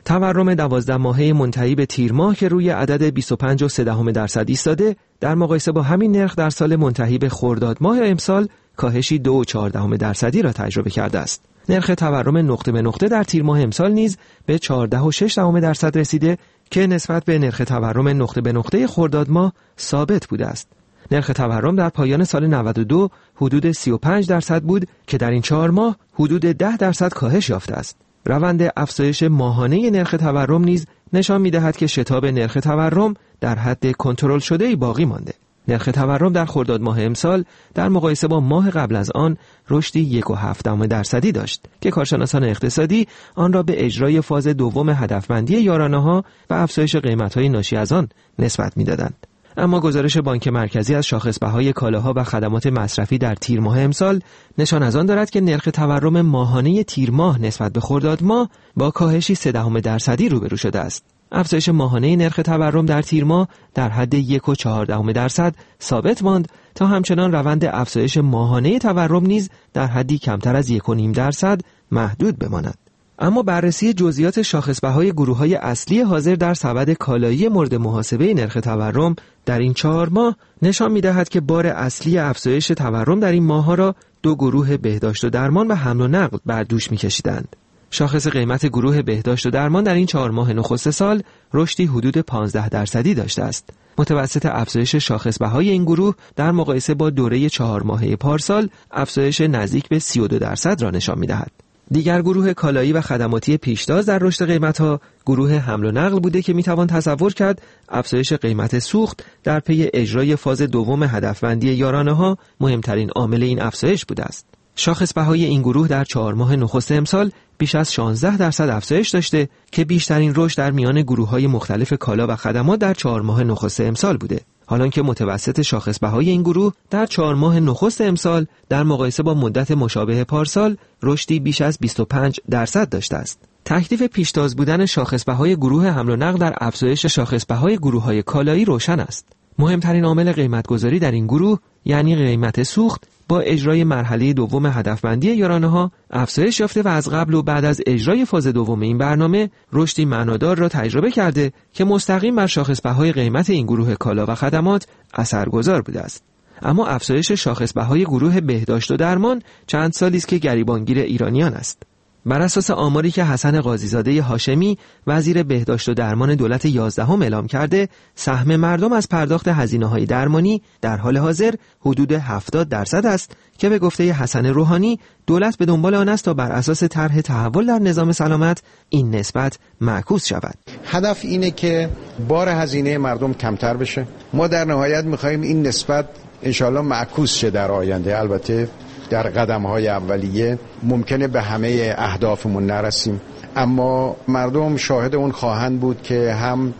R: تورم دوازده ماهه منتهی به تیر ماه که روی عدد بیست و پنج و سه دهم درصد ایستاده، در مقایسه با همین نرخ در سال منتهی به خرداد ماه امسال کاهشی دو و چهار دهم درصدی را تجربه کرده است. نرخ تورم نقطه به نقطه در تیر ماه امسال نیز به چهارده و شش دهم درصد رسیده که نسبت به نرخ تورم نقطه به نقطه خرداد ماه ثابت بوده است. نرخ تورم در پایان سال نود و دو حدود سی و پنج درصد بود که در این چهار ماه حدود ده درصد کاهش یافته است. روند افزایش ماهانه نرخ تورم نیز نشان می‌دهد که شتاب نرخ تورم در حد کنترل شده‌ای باقی مانده. نرخ تورم در خرداد ماه امسال در مقایسه با ماه قبل از آن رشدی یک و هفت دهم درصدی داشت که کارشناسان اقتصادی آن را به اجرای فاز دوم هدفمندی یارانه‌ها و افزایش قیمت‌های ناشی از آن نسبت می‌دادند. اما گزارش بانک مرکزی از شاخص‌بهای کالاها و خدمات مصرفی در تیر ماه امسال نشان از آن دارد که نرخ تورم ماهانه تیر ماه نسبت به خرداد ماه با کاهشی سه دهم درصدی روبرو شده است. افزایش ماهانه نرخ تورم در تیر ماه در حد یک و چهار دهم درصد ثابت ماند تا همچنان روند افزایش ماهانه تورم نیز در حدی کمتر از یک و نیم درصد محدود بماند. اما بررسی جزئیات شاخص‌بهای گروه‌های اصلی حاضر در سبد کالایی مورد محاسبه نرخ تورم در این چهار ماه نشان می‌دهد که بار اصلی افزایش تورم در این ماه‌ها را دو گروه بهداشت و درمان و حمل و نقل بر دوش می‌کشیدند. شاخص قیمت گروه بهداشت و درمان در این چهار ماه نخست سال رشدی حدود پانزده درصدی داشته است. متوسط افزایش شاخص‌بهای این گروه در مقایسه با دوره چهار ماهه پارسال افزایش نزدیک به سی و دو درصد را نشان می‌دهد. دیگر گروه کالایی و خدماتی پیشتاز در رشد قیمت‌ها گروه حمل و نقل بوده که میتوان تصور کرد افزایش قیمت سوخت در پی اجرای فاز دوم هدفمندی یارانه‌ها مهمترین عامل این افزایش بوده است. شاخص بهای این گروه در چهار ماه نخست امسال بیش از شانزده درصد افزایش داشته که بیشترین رشد در میان گروه‌های مختلف کالا و خدمات در چهار ماه نخست امسال بوده. حالان که متوسط شاخص بهای این گروه در چهار ماه نخست امسال در مقایسه با مدت مشابه پارسال رشدی بیش از بیست و پنج درصد داشته است. تکلیف پیشتاز بودن شاخص بهای گروه حمل و نقل در افزایش شاخص بهای گروه‌های کالایی روشن است. مهمترین عامل قیمت‌گذاری در این گروه یعنی قیمت سوخت با اجرای مرحله دوم هدفمندی یارانه‌ها افزایش یافته و از قبل و بعد از اجرای فاز دوم این برنامه رشدی معنادار را تجربه کرده که مستقیم بر شاخص‌بهای قیمت این گروه کالا و خدمات اثرگذار بوده است. اما افزایش شاخص‌بهای گروه بهداشت و درمان چند سالی است که گریبانگیر ایرانیان است. بر اساس آماری که حسن قاضیزاده هاشمی وزیر بهداشت و درمان دولت یازدهم اعلام کرده، سهم مردم از پرداخت هزینه‌های درمانی در حال حاضر حدود هفتاد درصد است که به گفته حسن روحانی دولت به دنبال آن است تا بر اساس طرح تحول در نظام سلامت این نسبت معکوس شود.
S: هدف اینه که بار هزینه مردم کمتر بشه. ما در نهایت می‌خوایم این نسبت انشالله معکوس شه در آینده. البته در قدم‌های اولیه ممکنه به همه اهدافمون نرسیم، اما مردم شاهد اون خواهند بود که هم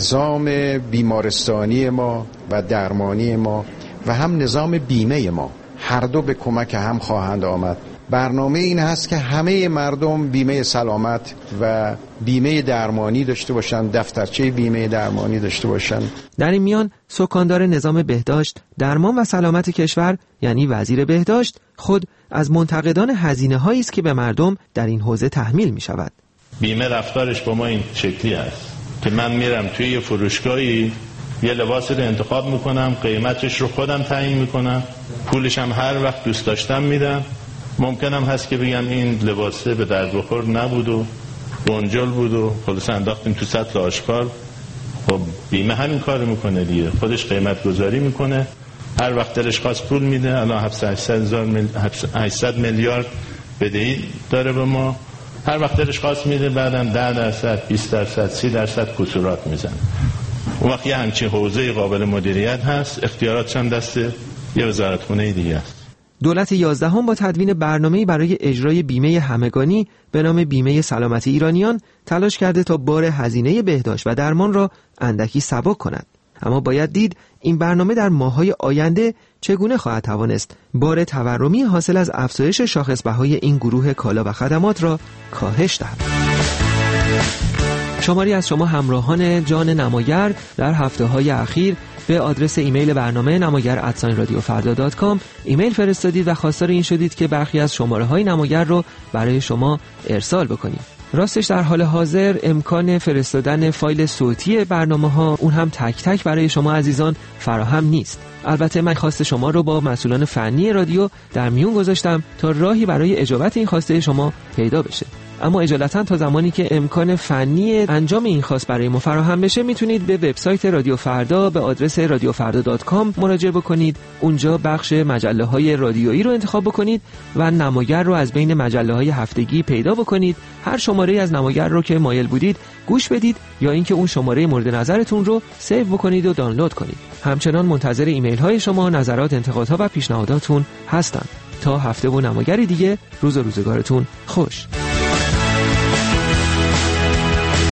S: نظام بیمارستانی ما و درمانی ما و هم نظام بیمه ما هر دو به کمک هم خواهند آمد. برنامه این هست که همه مردم بیمه سلامت و بیمه درمانی داشته باشن، دفترچه بیمه درمانی داشته باشن.
R: در این میان سکاندار نظام بهداشت، درمان و سلامت کشور یعنی وزیر بهداشت خود از منتقدان هزینه‌هایی است که به مردم در این حوزه تحمیل می شود.
T: بیمه رفتارش با ما این شکلی است که من میرم توی یه فروشگاهی یه لباس رو انتخاب میکنم، قیمتش رو خودم تعیین میکنم، پولش هم هر وقت دوست داشتم میدم. ممکنم هست که بگم این لباسه به درد بخور نبود و بنجل بود و خلاص انداختیم تو سطل آشکار. خب بیمه همین کار میکنه دیگه، خودش قیمت گذاری میکنه، هر وقت دلش خواست پول میده. الان هشتصد میلیارد بدهی داره به ما، هر وقت دلش خواست میده، بعدم ده درصد بیست درصد سی درصد کسورات میزنه. اون وقت یه همچین حوزه قابل مدیریت هست، اختیاراتش هم دست یه وزارتخونه دیگه است.
R: دولت یازدهم با تدوین برنامه‌ای برای اجرای بیمه همگانی به نام بیمه سلامتی ایرانیان تلاش کرده تا بار هزینه بهداشت و درمان را اندکی سبک کند. اما باید دید این برنامه در ماه‌های آینده چگونه خواهد توانست بار تورمی حاصل از افزایش شاخص‌بهای این گروه کالا و خدمات را کاهش دهد. شماری از شما همراهان جان نماگر در هفته‌های اخیر به آدرس ایمیل برنامه نماگر ات رادیو فردا دات کام ایمیل فرستادید و خواستار این شدید که برخی از شماره‌های نماگر رو برای شما ارسال بکنیم. راستش در حال حاضر امکان فرستادن فایل صوتی برنامه‌ها اون هم تک تک برای شما عزیزان فراهم نیست. البته من خواست شما رو با مسئولان فنی رادیو در میون گذاشتم تا راهی برای اجابت این خواسته شما پیدا بشه. اما اجالتا تا زمانی که امکان فنی انجام این خواست برای ما فراهم بشه میتونید به وبسایت رادیو فردا به آدرس رادیو فردا دات کام مراجعه بکنید. اونجا بخش مجله‌های رادیویی رو انتخاب بکنید و نماگر رو از بین مجله‌های هفتگی پیدا بکنید. هر شماره از نماگر رو که مایل بودید گوش بدید یا اینکه اون شماره مورد نظرتون رو سیو بکنید و دانلود کنید. همچنان منتظر ایمیل های شما، نظرات، انتقادها و پیشنهاداتون هستم. تا هفته و نماگری دیگه، روز و روزگارتون خوش.